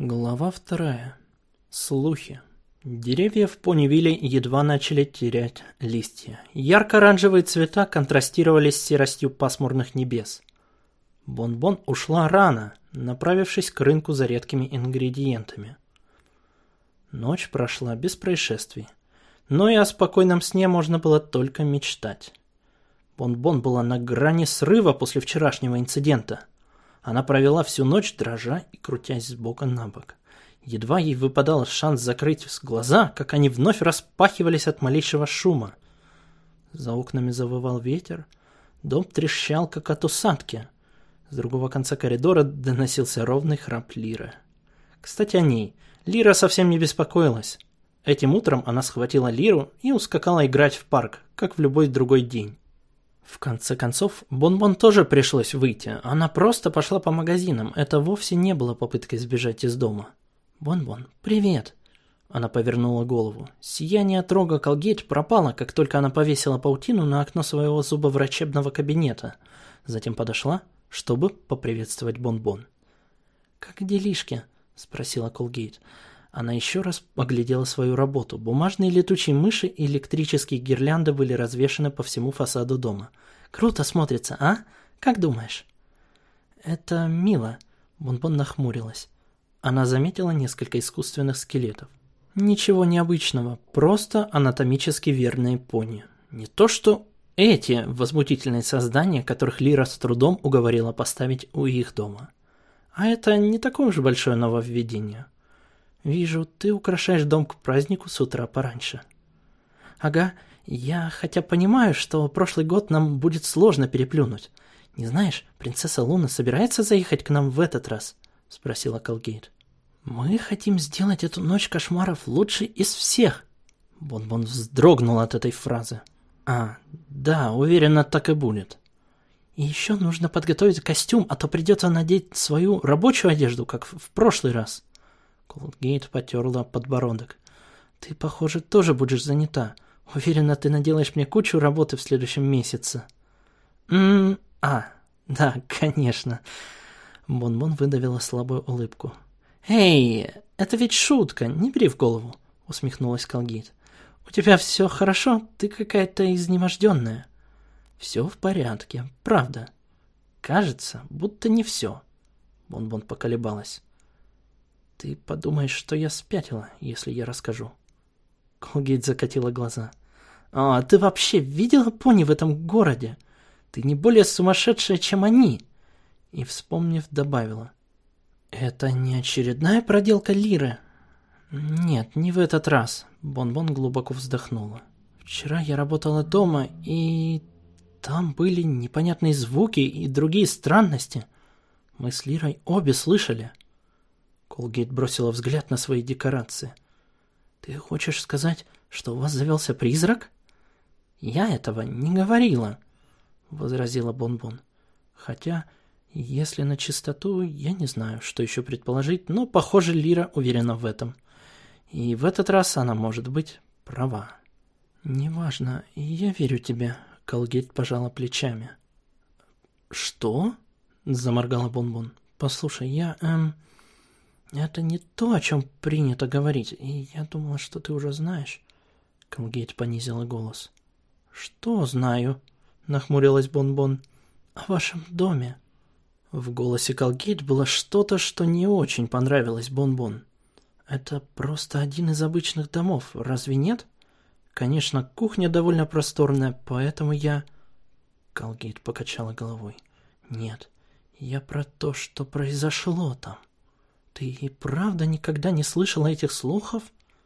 Глава 2. Слухи. Деревья в Понивилле едва начали терять листья. Ярко-оранжевые цвета контрастировали с серостью пасмурных небес. Бон-Бон ушла рано, направившись к рынку за редкими ингредиентами. Ночь прошла без происшествий, но и о спокойном сне можно было только мечтать. Бон-Бон была на грани срыва после вчерашнего инцидента. Она провела всю ночь, дрожа и крутясь с бока на бок. Едва ей выпадал шанс закрыть глаза, как они вновь распахивались от малейшего шума. За окнами завывал ветер, дом трещал, как от усадки. С другого конца коридора доносился ровный храп Лиры. Кстати, о ней. Лира совсем не беспокоилась. Этим утром она схватила Лиру и ускакала играть в парк, как в любой другой день. В конце концов, Бон-Бон тоже пришлось выйти. Она просто пошла по магазинам. Это вовсе не было попыткой сбежать из дома. «Бон-Бон, привет!» Она повернула голову. Сияние от рога Колгейт пропало, как только она повесила паутину на окно своего зубоврачебного кабинета. Затем подошла, чтобы поприветствовать Бон-Бон. «Как делишки?» – спросила Колгейт. Она еще раз оглядела свою работу. Бумажные летучие мыши и электрические гирлянды были развешаны по всему фасаду дома. «Круто смотрится, а? Как думаешь?» «Это мило», – Бон-Бон нахмурилась. Она заметила несколько искусственных скелетов. Ничего необычного, просто анатомически верные пони. Не то что эти возмутительные создания, которых Лира с трудом уговорила поставить у их дома. А это не такое уж большое нововведение. «Вижу, ты украшаешь дом к празднику с утра пораньше». «Ага, я хотя понимаю, что прошлый год нам будет сложно переплюнуть. Не знаешь, принцесса Луна собирается заехать к нам в этот раз?» – спросила Колгейт. «Мы хотим сделать эту ночь кошмаров лучшей из всех». Бон-Бон вздрогнул от этой фразы. «А, да, уверена, так и будет». «И еще нужно подготовить костюм, а то придется надеть свою рабочую одежду, как в прошлый раз». Колгейт потерла подбородок. «Ты, похоже, тоже будешь занята. Уверена, ты наделаешь мне кучу работы в следующем месяце». Да, конечно». Бон-Бон выдавила слабую улыбку. «Эй, это ведь шутка, не бери в голову», — усмехнулась Колгейт. «У тебя все хорошо? Ты какая-то изнеможденная». «Все в порядке, правда. Кажется, будто не все». Бон-Бон поколебалась. «Ты подумаешь, что я спятила, если я расскажу». Колгейт закатила глаза. «А ты вообще видела пони в этом городе? Ты не более сумасшедшая, чем они!» И, вспомнив, добавила. «Это не очередная проделка Лиры?» «Нет, не в этот раз», — Бон-Бон глубоко вздохнула. «Вчера я работала дома, и там были непонятные звуки и другие странности. Мы с Лирой обе слышали». Колгейт бросила взгляд на свои декорации. «Ты хочешь сказать, что у вас завелся призрак?» «Я этого не говорила», — возразила Бон-Бон. «Хотя, если на чистоту, я не знаю, что еще предположить, но, похоже, Лира уверена в этом. И в этот раз она может быть права». «Неважно, я верю тебе», — Колгейт пожала плечами. «Что?» — заморгала Бон-Бон. «Послушай, это не то, о чем принято говорить, и я думала, что ты уже знаешь». Колгейт понизила голос. «Что знаю?» — нахмурилась Бон-Бон. «О вашем доме». В голосе Колгейт было что-то, что не очень понравилось Бон-Бон. «Это просто один из обычных домов, разве нет? Конечно, кухня довольно просторная, поэтому я...» Колгейт покачала головой. «Нет, я про то, что произошло там. Ты и правда никогда не слышала этих слухов?»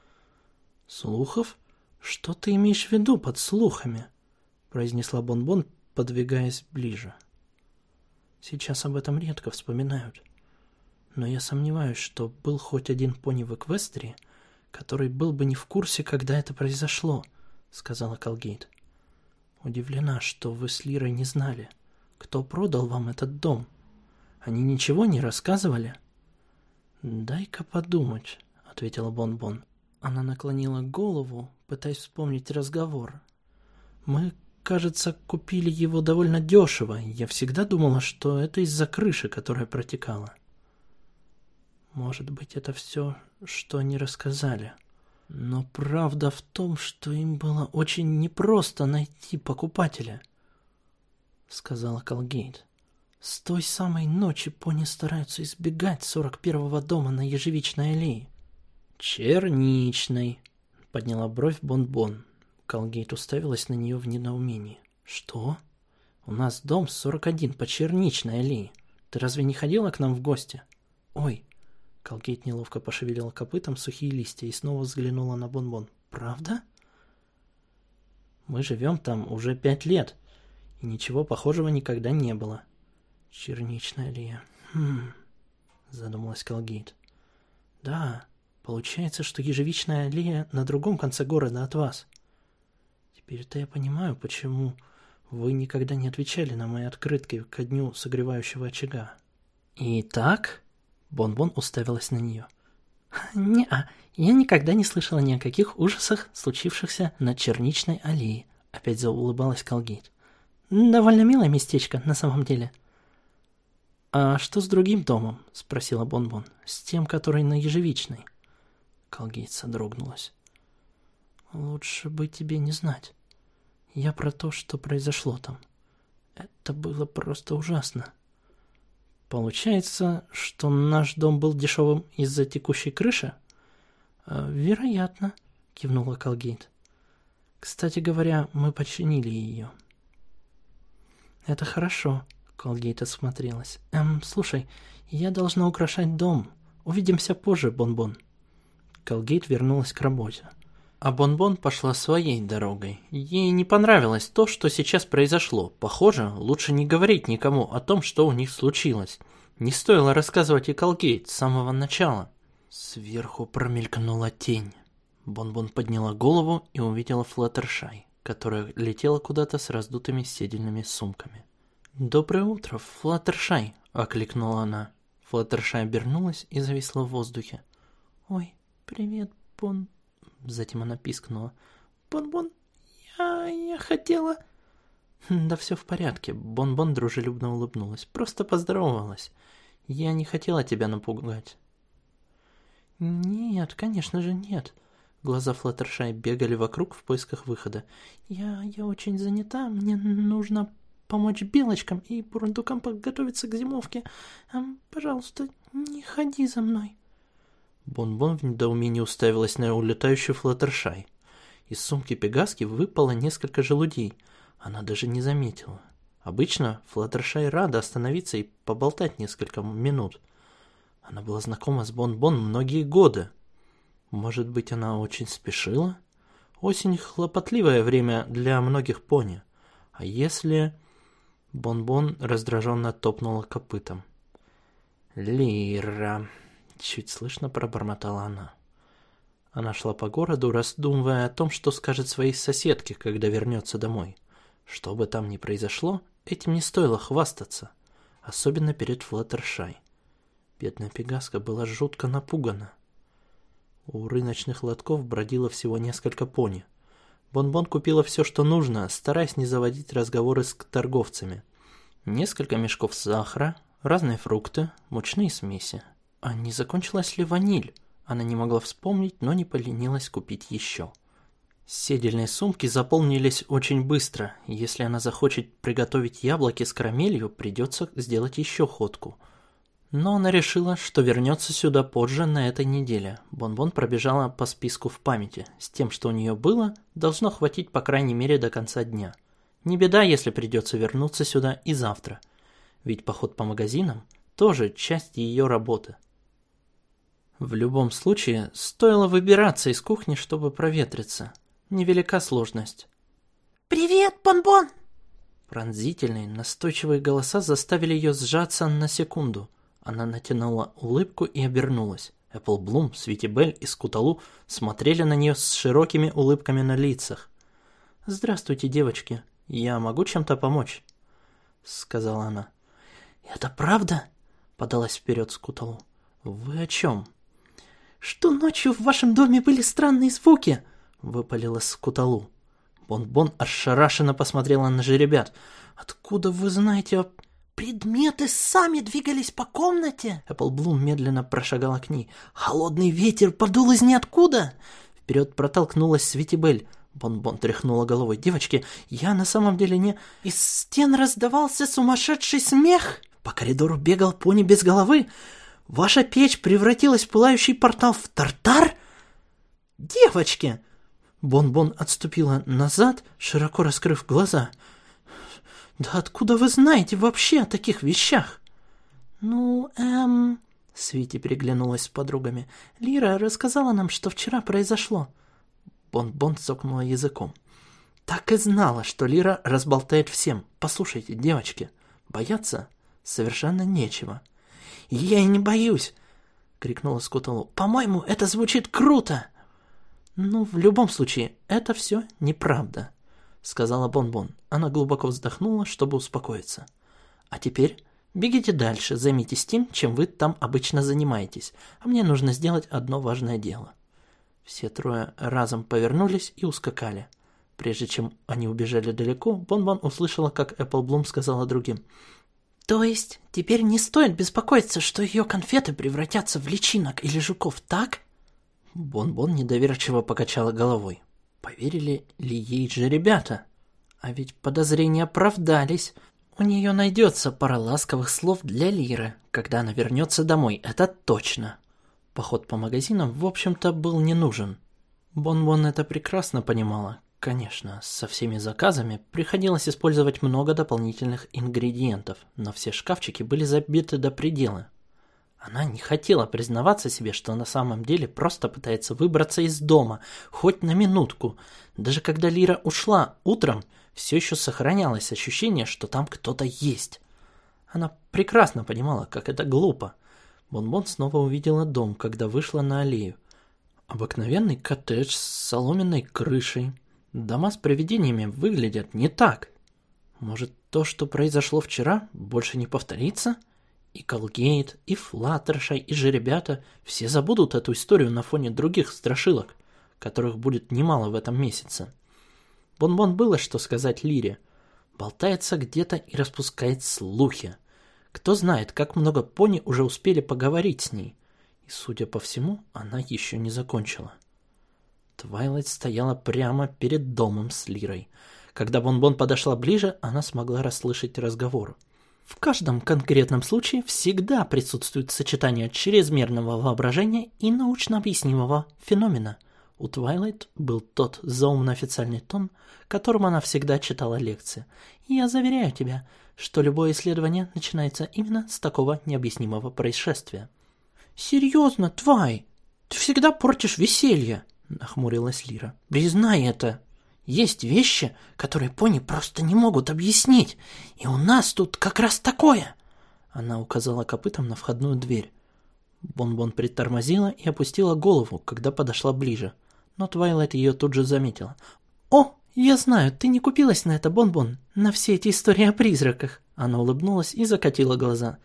«Слухов? Что ты имеешь в виду под слухами?» произнесла Бон-Бон, подвигаясь ближе. «Сейчас об этом редко вспоминают. Но я сомневаюсь, что был хоть один пони в Эквестрии, который был бы не в курсе, когда это произошло», сказала Колгейт. «Удивлена, что вы с Лирой не знали. Кто продал вам этот дом? Они ничего не рассказывали?» «Дай-ка подумать», — ответила Бон-Бон. Она наклонила голову, пытаясь вспомнить разговор. «Мы, кажется, купили его довольно дешево. Я всегда думала, что это из-за крыши, которая протекала». Может быть, это все, что они рассказали. Но правда в том, что им было очень непросто найти покупателя, сказала Колгейт. С той самой ночи пони стараются избегать 41-го дома на Ежевичной аллее. Черничной, подняла бровь Бон-Бон. Колгейт уставилась на нее в недоумении. Что? У нас дом 41 по Черничной аллее. Ты разве не ходила к нам в гости? Ой. Колгейт неловко пошевелила копытом сухие листья и снова взглянула на Бон-Бон. Правда? Мы живем там уже 5 лет, и ничего похожего никогда не было. Черничная аллея. Задумалась Колгейт. Да, получается, что Ежевичная аллея на другом конце города от вас. Теперь-то я понимаю, почему вы никогда не отвечали на мои открытки ко дню согревающего очага. Итак, Бон-Бон уставилась на нее. Не-а, я никогда не слышала ни о каких ужасах, случившихся на Черничной аллее. Опять заулыбалась Колгейт. Довольно милое местечко, на самом деле. «А что с другим домом?» – спросила Бон-Бон. «С тем, который на Ежевичной». Колгейт содрогнулась. «Лучше бы тебе не знать. Я про то, что произошло там. Это было просто ужасно. Получается, что наш дом был дешевым из-за текущей крыши?» «Вероятно», – кивнула Колгейт. «Кстати говоря, мы починили ее». «Это хорошо». Колгейт осмотрелась. Слушай, я должна украшать дом. Увидимся позже, Бон-Бон». Колгейт вернулась к работе. А Бон-Бон пошла своей дорогой. Ей не понравилось то, что сейчас произошло. Похоже, лучше не говорить никому о том, что у них случилось. Не стоило рассказывать и Колгейт с самого начала. Сверху промелькнула тень. Бон-Бон подняла голову и увидела Флаттершай, которая летела куда-то с раздутыми седельными сумками. «Доброе утро, Флаттершай!» – окликнула она. Флаттершай обернулась и зависла в воздухе. «Ой, привет, Бон...» Затем она пискнула. «Бон-Бон, я хотела...» «Да все в порядке», – Бон-Бон дружелюбно улыбнулась. «Просто поздоровалась. Я не хотела тебя напугать». «Нет, конечно же нет». Глаза Флаттершай бегали вокруг в поисках выхода. «Я очень занята, мне нужно помочь белочкам и бурундукам подготовиться к зимовке. Пожалуйста, не ходи за мной». Бон-Бон в недоумении уставилась на улетающую Флаттершай. Из сумки Пегаски выпало несколько желудей. Она даже не заметила. Обычно Флаттершай рада остановиться и поболтать несколько минут. Она была знакома с Бон-Бон многие годы. Может быть, она очень спешила? Осень — хлопотливое время для многих пони. А если... Бон-Бон раздраженно топнула копытом. «Лира...» — чуть слышно пробормотала она. Она шла по городу, раздумывая о том, что скажет своей соседке, когда вернется домой. Что бы там ни произошло, этим не стоило хвастаться. Особенно перед Флаттершай. Бедная Пегаска была жутко напугана. У рыночных лотков бродило всего несколько пони. Бон-Бон купила все, что нужно, стараясь не заводить разговоры с торговцами. Несколько мешков сахара, разные фрукты, мучные смеси. А не закончилась ли ваниль? Она не могла вспомнить, но не поленилась купить еще. Седельные сумки заполнились очень быстро. Если она захочет приготовить яблоки с карамелью, придется сделать еще ходку. Но она решила, что вернется сюда позже на этой неделе. Бон-Бон пробежала по списку в памяти. С тем, что у нее было, должно хватить по крайней мере до конца дня. Не беда, если придется вернуться сюда и завтра. Ведь поход по магазинам тоже часть ее работы. В любом случае, стоило выбираться из кухни, чтобы проветриться. Невелика сложность. «Привет, Бон-Бон!» Пронзительные, настойчивые голоса заставили ее сжаться на секунду. Она натянула улыбку и обернулась. Эпплблум, Свитибель и Скуталу смотрели на нее с широкими улыбками на лицах. «Здравствуйте, девочки. Я могу чем-то помочь?» — сказала она. «Это правда?» — подалась вперед Скуталу. «Вы о чем?» «Что ночью в вашем доме были странные звуки?» — выпалила Скуталу. Бон-Бон ошарашенно посмотрела на жеребят. «Откуда вы знаете о...» Предметы сами двигались по комнате. Эпплблум медленно прошагала к ней. Холодный ветер подул из ниоткуда. Вперед протолкнулась Свитибель. Бон-Бон тряхнула головой. Девочки, я на самом деле не... Из стен раздавался сумасшедший смех. По коридору бегал пони без головы. Ваша печь превратилась в пылающий портал в Тартар? Девочки! Бон-Бон отступила назад, широко раскрыв глаза. Да откуда вы знаете вообще о таких вещах? Свити переглянулась с подругами. Лира рассказала нам, что вчера произошло. Бон-Бон цокнула языком. Так и знала, что Лира разболтает всем. Послушайте, девочки, бояться совершенно нечего. Я и не боюсь, крикнула Скуталу. По-моему, это звучит круто. В любом случае, это все неправда, сказала Бон-Бон. Она глубоко вздохнула, чтобы успокоиться. А теперь бегите дальше, займитесь тем, чем вы там обычно занимаетесь, а мне нужно сделать одно важное дело. Все трое разом повернулись и ускакали. Прежде чем они убежали далеко, Бон-Бон услышала, как Эпплблум сказала другим. То есть теперь не стоит беспокоиться, что ее конфеты превратятся в личинок или жуков, так? Бон-Бон недоверчиво покачала головой. Поверили ли ей же ребята? А ведь подозрения оправдались. У нее найдется пара ласковых слов для Лиры, когда она вернется домой, это точно. Поход по магазинам, в общем-то, был не нужен. Бон-Бон это прекрасно понимала. Конечно, со всеми заказами приходилось использовать много дополнительных ингредиентов, но все шкафчики были забиты до предела. Она не хотела признаваться себе, что на самом деле просто пытается выбраться из дома, хоть на минутку. Даже когда Лира ушла утром, все еще сохранялось ощущение, что там кто-то есть. Она прекрасно понимала, как это глупо. Бон-Бон снова увидела дом, когда вышла на аллею. Обыкновенный коттедж с соломенной крышей. Дома с привидениями выглядят не так. Может, то, что произошло вчера, больше не повторится? И Колгейт, и Флаттершай, и жеребята все забудут эту историю на фоне других страшилок, которых будет немало в этом месяце. Бон-Бон было что сказать Лире. Болтается где-то и распускает слухи. Кто знает, как много пони уже успели поговорить с ней. И, судя по всему, она еще не закончила. Твайлайт стояла прямо перед домом с Лирой. Когда Бон-Бон подошла ближе, она смогла расслышать разговор. В каждом конкретном случае всегда присутствует сочетание чрезмерного воображения и научно объяснимого феномена. У Твайлайт был тот заумно-официальный тон, которым она всегда читала лекции. И я заверяю тебя, что любое исследование начинается именно с такого необъяснимого происшествия. «Серьезно, Твай, ты всегда портишь веселье», — нахмурилась Лира. «Признай это. Есть вещи, которые пони просто не могут объяснить, и у нас тут как раз такое». Она указала копытом на входную дверь. Бон-Бон притормозила и опустила голову, когда подошла ближе, но Твайлайт ее тут же заметила. «О, я знаю, ты не купилась на это, Бон-Бон, на все эти истории о призраках». Она улыбнулась и закатила глаза.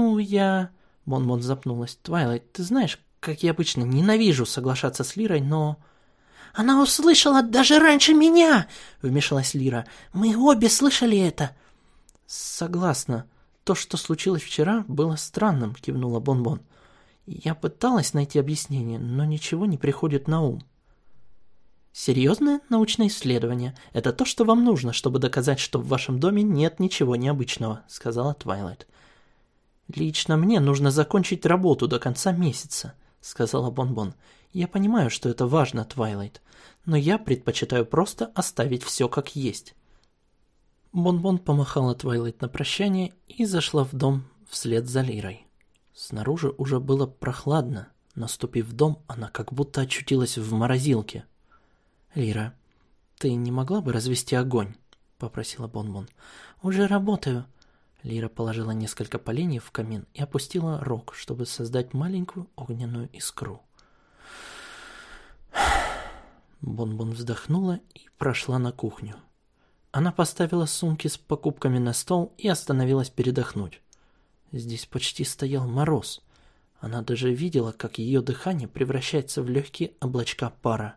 Бон-Бон запнулась. «Твайлайт, ты знаешь, как я обычно ненавижу соглашаться с Лирой, но...» «Она услышала даже раньше меня!» — вмешалась Лира. «Мы обе слышали это!» «Согласна. То, что случилось вчера, было странным», — кивнула Бон-Бон. «Я пыталась найти объяснение, но ничего не приходит на ум». «Серьезное научное исследование — это то, что вам нужно, чтобы доказать, что в вашем доме нет ничего необычного», — сказала Твайлайт. «Лично мне нужно закончить работу до конца месяца», — сказала Бон-Бон. «Я понимаю, что это важно, Твайлайт, но я предпочитаю просто оставить все как есть». Бон-Бон помахала Твайлайт на прощание и зашла в дом вслед за Лирой. Снаружи уже было прохладно. Наступив в дом, она как будто очутилась в морозилке. «Лира, ты не могла бы развести огонь?» — попросила Бон-Бон. «Уже работаю». Лира положила несколько поленьев в камин и опустила рог, чтобы создать маленькую огненную искру. Бон-Бон вздохнула и прошла на кухню. Она поставила сумки с покупками на стол и остановилась передохнуть. Здесь почти стоял мороз. Она даже видела, как ее дыхание превращается в легкие облачка пара.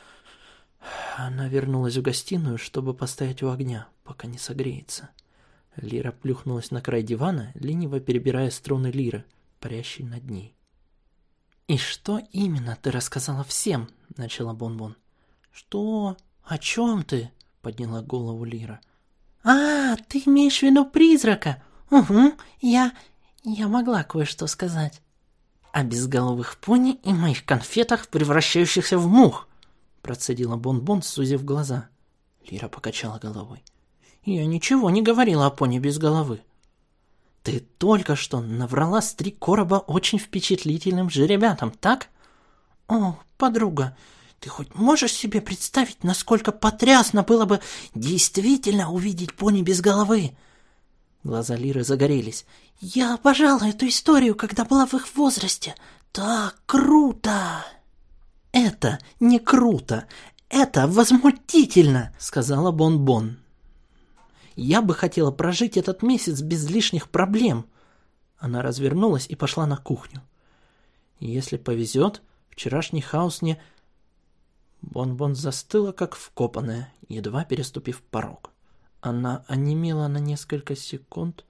Она вернулась в гостиную, чтобы постоять у огня, пока не согреется. Лира плюхнулась на край дивана, лениво перебирая струны лиры, парящей над ней. «И что именно ты рассказала всем?» — начала Бон-Бон. «Что? О чем ты?» — подняла голову Лира. Ты имеешь в виду призрака? Угу, я могла кое-что сказать. «О безголовых пони и моих конфетах, превращающихся в мух!» — процедила Бон-Бон, сузив глаза. Лира покачала головой. «Я ничего не говорила о пони без головы». «Ты только что наврала с 3 короба очень впечатлительным жеребятам, так?» «О, подруга, ты хоть можешь себе представить, насколько потрясно было бы действительно увидеть пони без головы?» Глаза Лиры загорелись. «Я обожала эту историю, когда была в их возрасте. Так круто!» «Это не круто, это возмутительно!» — сказала Бон-Бон. «Я бы хотела прожить этот месяц без лишних проблем». Она развернулась и пошла на кухню. Если повезет, вчерашний хаос не... Бон-Бон застыла, как вкопанная, едва переступив порог. Она онемела на несколько секунд,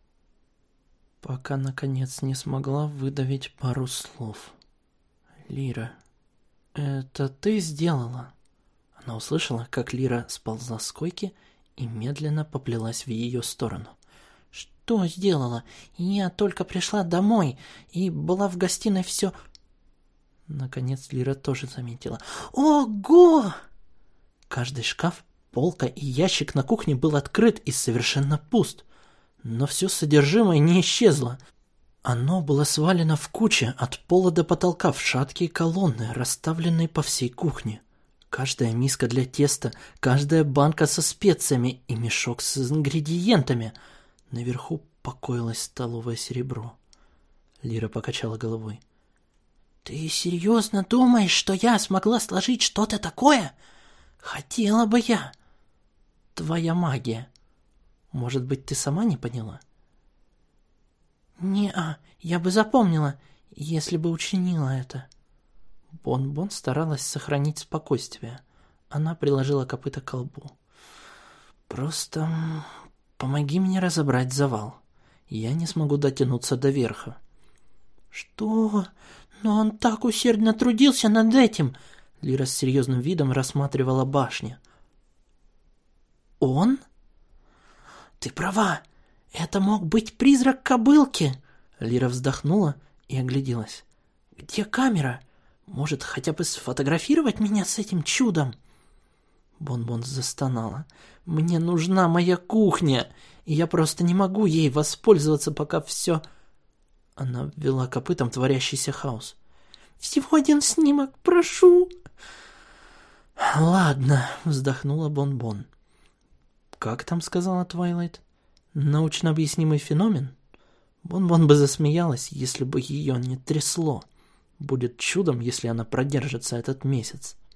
пока, наконец, не смогла выдавить пару слов. «Лира, это ты сделала?» Она услышала, как Лира сползла с койки и медленно поплелась в ее сторону. «Что сделала? Я только пришла домой и была в гостиной все...» Наконец Лира тоже заметила. «Ого!» Каждый шкаф, полка и ящик на кухне был открыт и совершенно пуст. Но все содержимое не исчезло. Оно было свалено в куче от пола до потолка в шаткие колонны, расставленные по всей кухне. Каждая миска для теста, каждая банка со специями и мешок с ингредиентами. Наверху покоилось столовое серебро. Лира покачала головой. «Ты серьезно думаешь, что я смогла сложить что-то такое? Хотела бы я!» «Твоя магия. Может быть, ты сама не поняла?» «Не-а, я бы запомнила, если бы учинила это». Бон-Бон старалась сохранить спокойствие. Она приложила копыто к колбу. «Просто помоги мне разобрать завал. Я не смогу дотянуться до верха». «Что? Но он так усердно трудился над этим!» Лира с серьезным видом рассматривала башню. «Он? Ты права, это мог быть призрак кобылки!» Лира вздохнула и огляделась. «Где камера? Может, хотя бы сфотографировать меня с этим чудом?» Бон-Бон застонала. «Мне нужна моя кухня, и я просто не могу ей воспользоваться, пока все...» Она ввела копытом творящийся хаос. «Всего один снимок, прошу!» «Ладно», — вздохнула Бон-Бон. «Как там сказала Твайлайт? Научно объяснимый феномен?» Бон-Бон бы засмеялась, если бы ее не трясло. Будет чудом, если она продержится этот месяц.